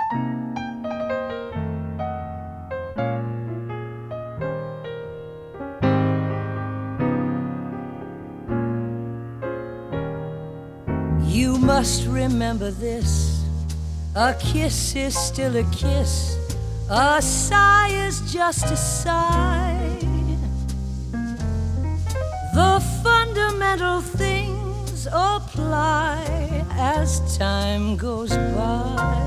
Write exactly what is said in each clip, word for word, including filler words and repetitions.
You must remember this, a kiss is still a kiss, a sigh is just a sigh. The fundamental things apply as time goes by.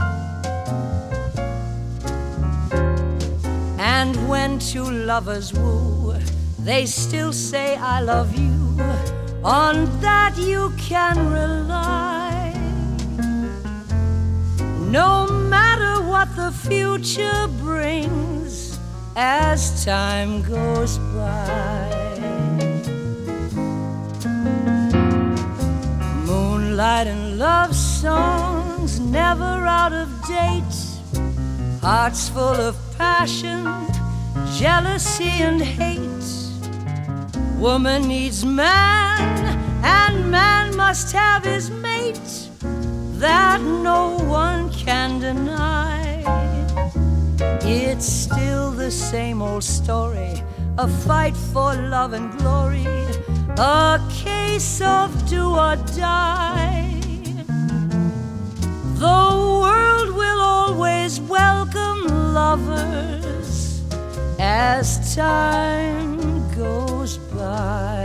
And when two lovers woo, they still say I love you. On that you can rely. No matter what the future brings as time goes by. Moonlight and love songs never out of date. Hearts full of passion, jealousy and hate. Woman needs man, and man must have his mate. That no one can deny. It's still the same old story, a fight for love and glory, a case of do or die. The world will always welcome lovers as time goes by.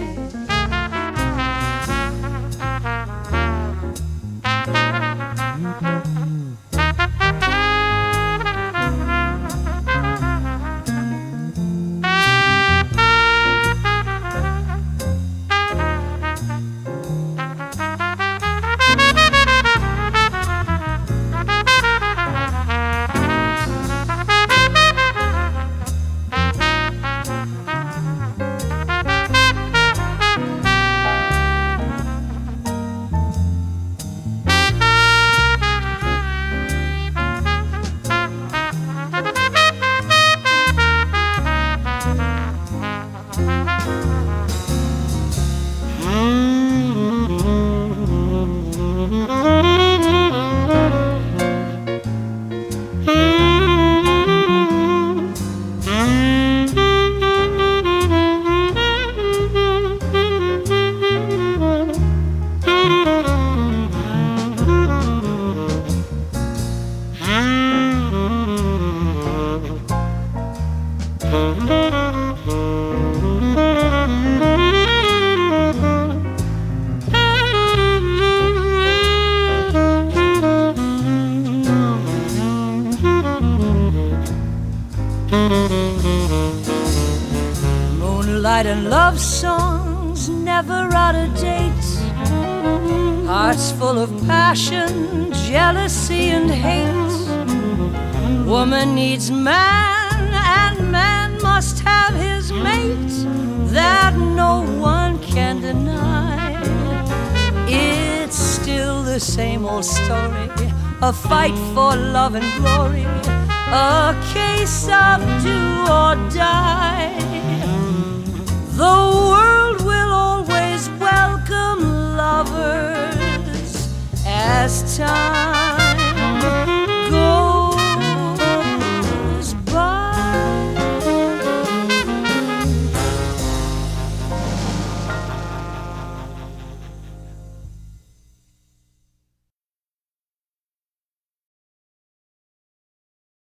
Moonlight and love songs never out of date. Hearts full of passion, jealousy and hate. Woman needs man, and man must have his mate. That no one can deny. It's still the same old story, a fight for love and glory, a case of do or die. The world will always welcome lovers as time